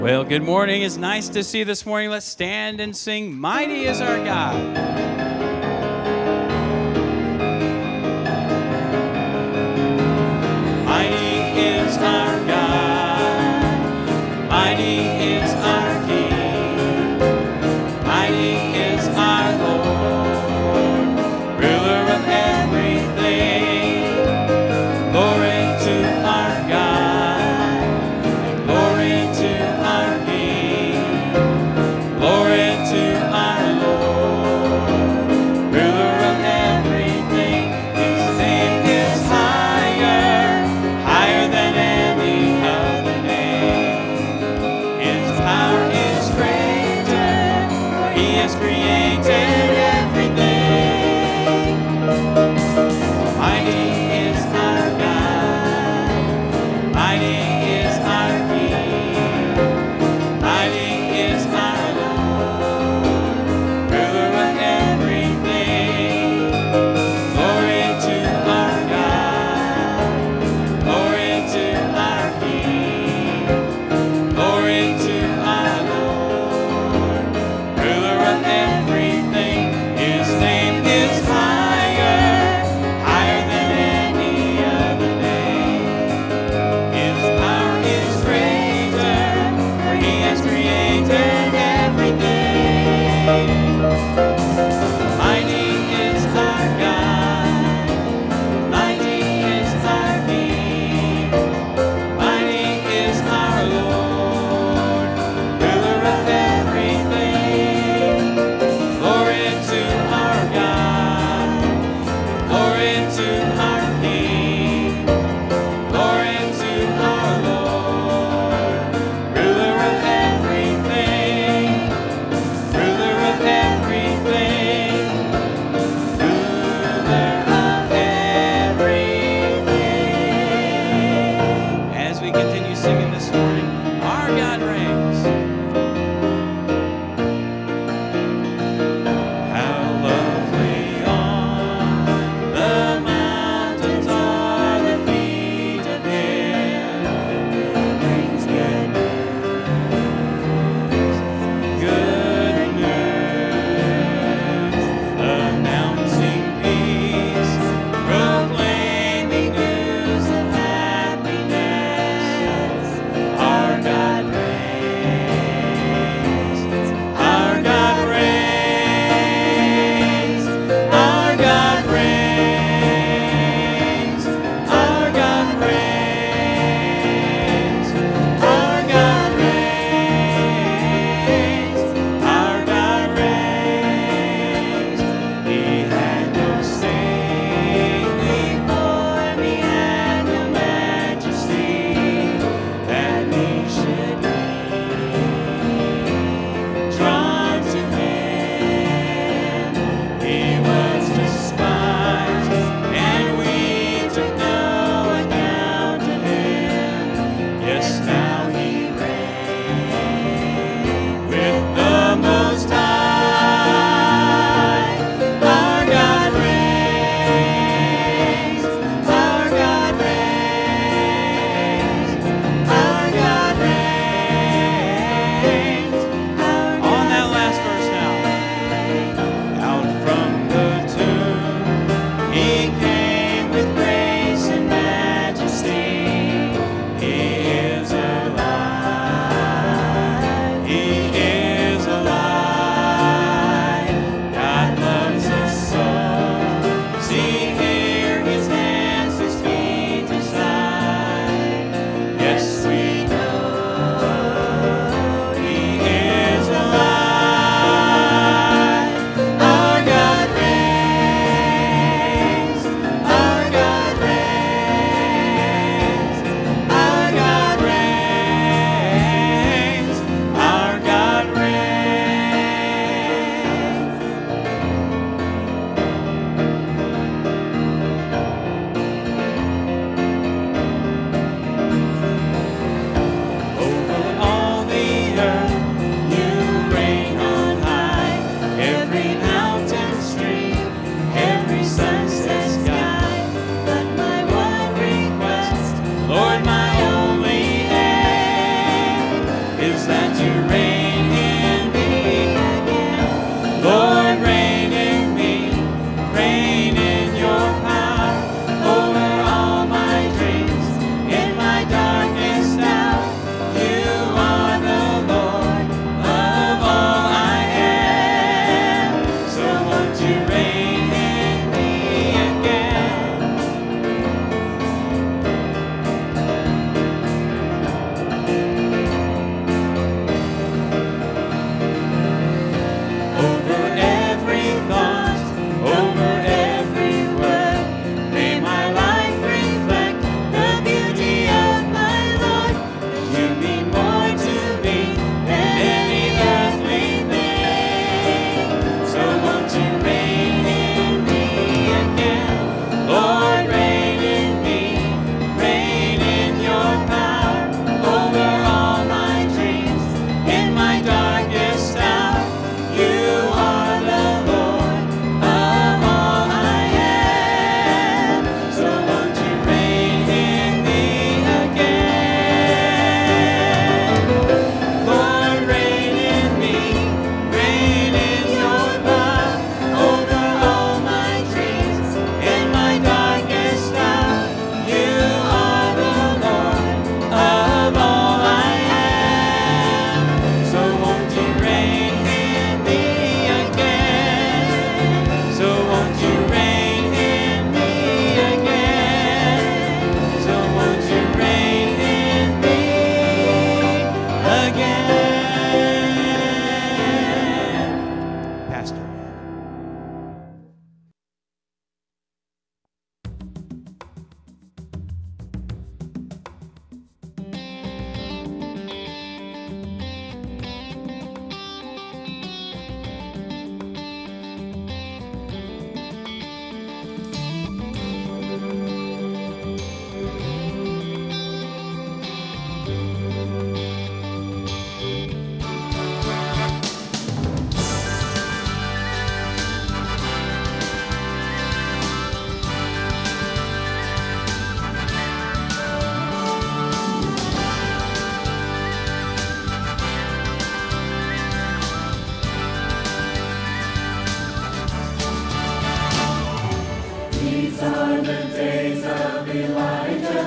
Well, good morning. It's nice to see you this morning. Let's stand and sing, Mighty is Our God. Mighty is our God. Mighty is our King. Mighty is our Lord, ruler of everything. Glory to our God. Glory to our King. Glory to our Lord, ruler of everything. His name is higher than any other name. His power is greater. He has created everything. Mighty is our God. Mighty is our King. Mighty is our Lord, ruler of everything. Glory to our God. Glory to our King. Glory to our Lord, ruler of everything. that you reign in me again. Lord, reign in me, reign in your power over all my dreams. In my darkest hour, you are the Lord of all I am. So won't you reign in me again? Over every thought, over every word, may my life reflect the beauty of my Lord. That you mean more to me than any earthly thing. So won't you reign in me again? Lord, reign in me, reign in your power over all my dreams. In my darkest hour, you are the Lord of all I am. So won't you reign in me again? Lord, reign in me, reign in your power over all my dreams. In my darkest hour, you are the Lord of all I am. So won't you reign in me again? So won't you reign in me again? So won't you reign in me again? Pastor. These are the days of Elijah,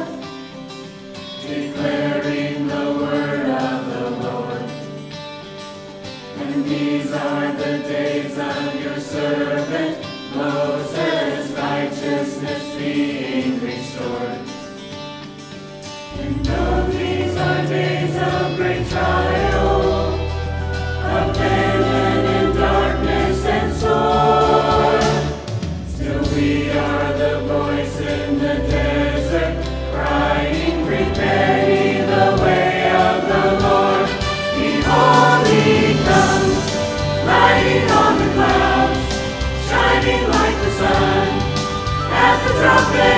declaring the word of the Lord. And these are the days of your servant Moses, righteousness being restored. And though these are days of great trial, of famine and darkness and sword, still we are the voice in the desert, crying, prepare ye the way of the Lord. Behold, he comes, riding on the clouds, shining like the sun, at the trumpet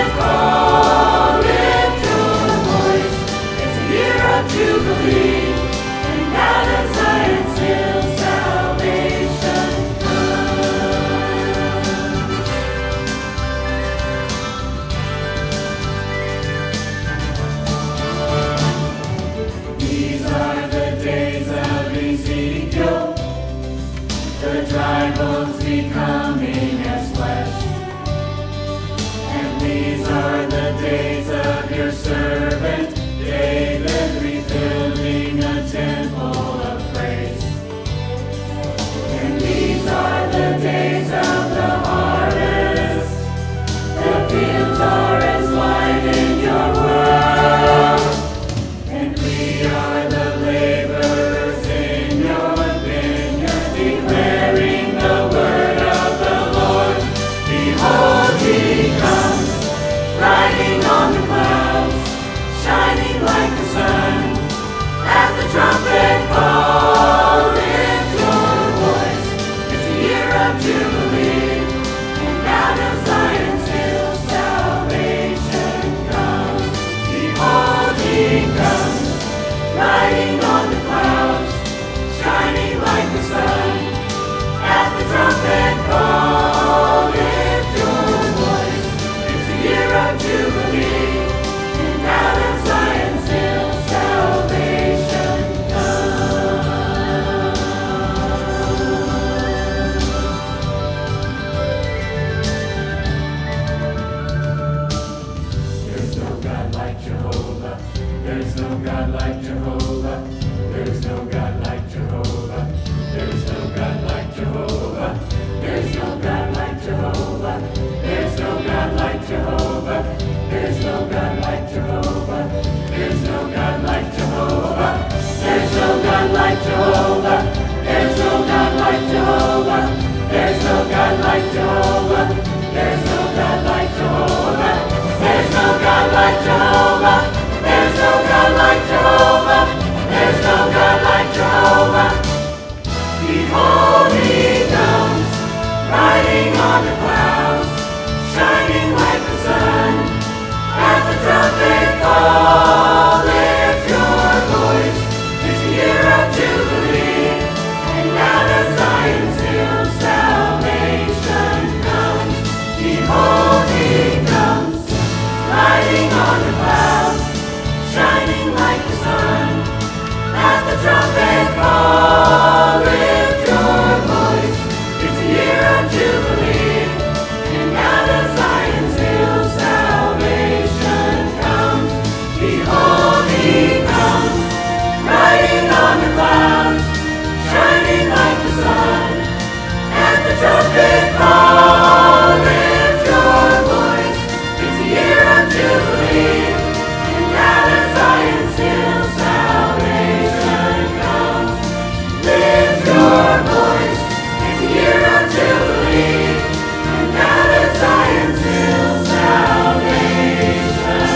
God like Jehovah. There's no God like Jehovah. There's no God like Jehovah. There's no God like Jehovah. There's no God like Jehovah. There's no God like Jehovah. There's no God like Jehovah. Behold, he comes, riding on the clouds, shining like the sun. At the trumpet call, lift your voice. It's the year of Jubilee, and out of Zion's hill salvation comes. Behold, he comes, riding on the clouds, shining like the sun. At the trumpet call, lift your voice. It's the year of Jubilee, and out of Zion's hill salvation comes. Behold, he comes, riding on the clouds, shining like the sun. At the trumpet call, lift your voice. It's the year of Jubilee, and out of Zion's hill salvation comes. Lift your voice. It's the year of Jubilee, and out of Zion's hill salvation.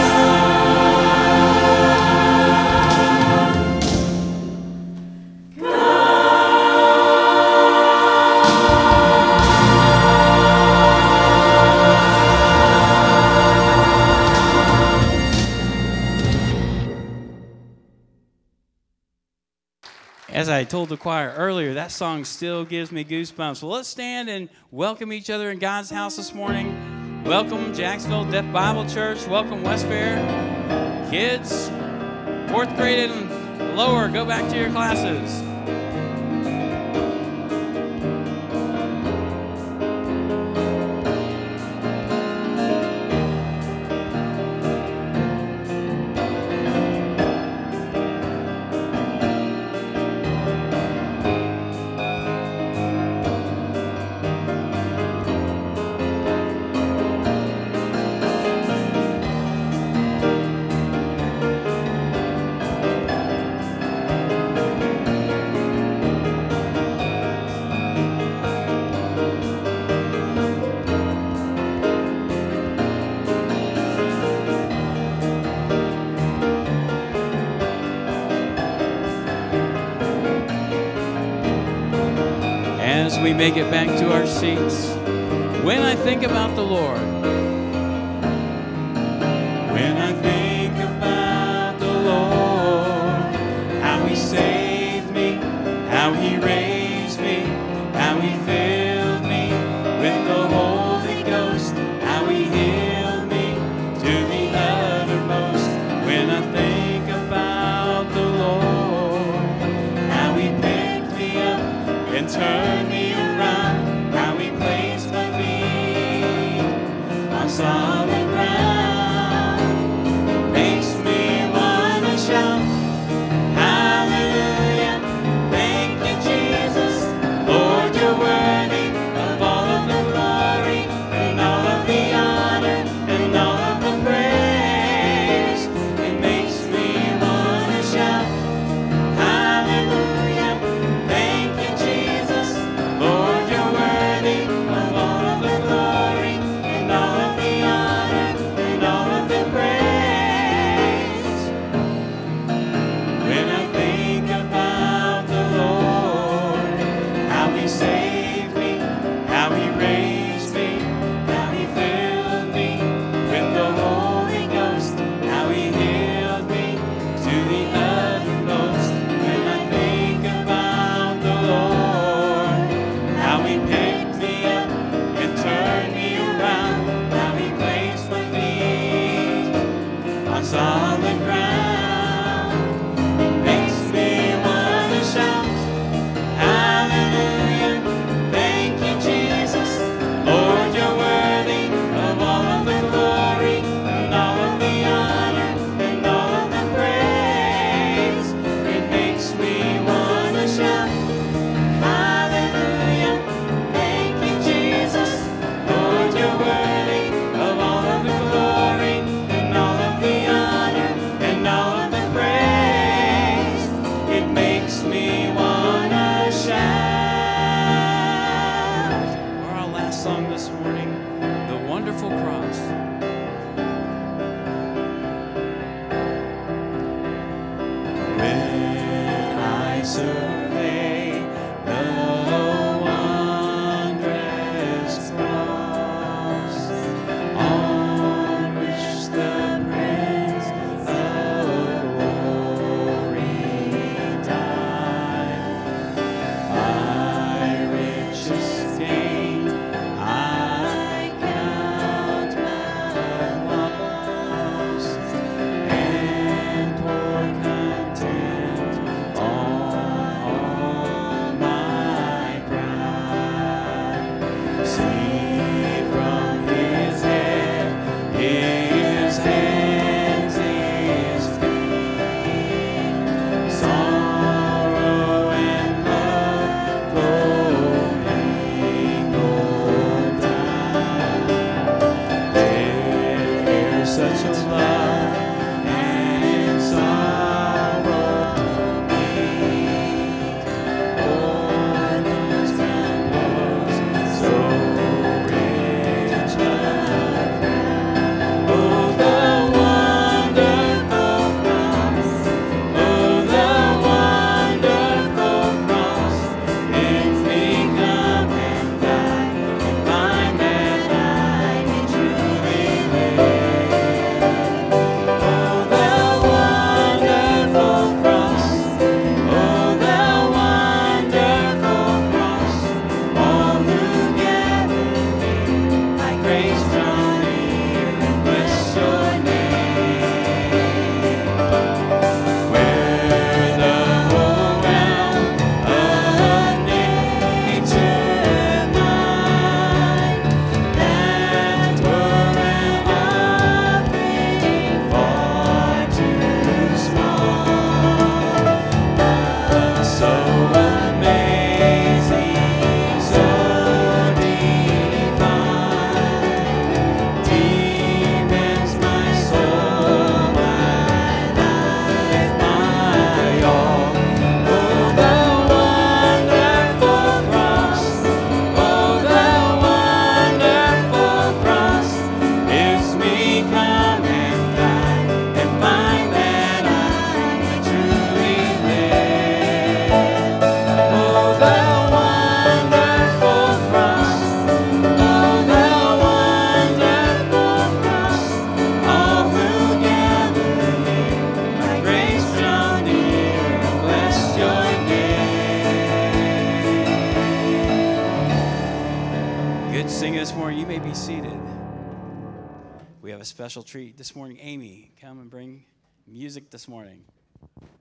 As I told the choir earlier, that song still gives me goosebumps. Well, let's stand and welcome each other in God's house this morning. Welcome Jacksonville Deaf Bible Church. Welcome West Fair. Kids, 4th grade and lower, go back to your classes. As we make it back to our seats, when I think about the Lord, when I think about the Lord, how he saved me, how he raised me, how he filled me with the Holy Ghost, how he healed me to the uttermost. When I think about the Lord, how he picked me up and turned me around, how he placed my feet on solid ground, makes me want to shout, hallelujah, thank you, Jesus, Lord, you're worthy of all of the glory, and all of the honor, and all of the praise. It makes me want to shout, hallelujah, thank you, Jesus, Lord, you're worthy of all of the glory, and all of the honor, me wanna shout. Or our last song this morning, The Wonderful Cross. When I survey the wondrous cross on which the Prince of Glory died, my richest gain I count my loss, and pour content on my pride. See from his head, his hands, his feet, sorrow and love flowing down. There's such a love and sorrow meet, burdens and woes so rich love. Oh, the wonderful cross, oh, the wonderful cross, it's me come and die, and find that I can truly live. Oh, the wonderful cross, oh, the wonderful cross, all who gather near, by grace draw near and bless your name. Where the whole realm of nature might, that were an offering far too small, but so amazing, so divine, deepens my soul, my life, my all. Oh, the wonderful cross, oh, the wonderful cross, it's me come and die, and find that I can truly live. Oh, the wonderful cross, oh, the wonderful cross, all who gather here, by grace draw near and bless your name. Good singing this morning. You may be seated. We have a special treat this morning. Amy, come and bring music this morning.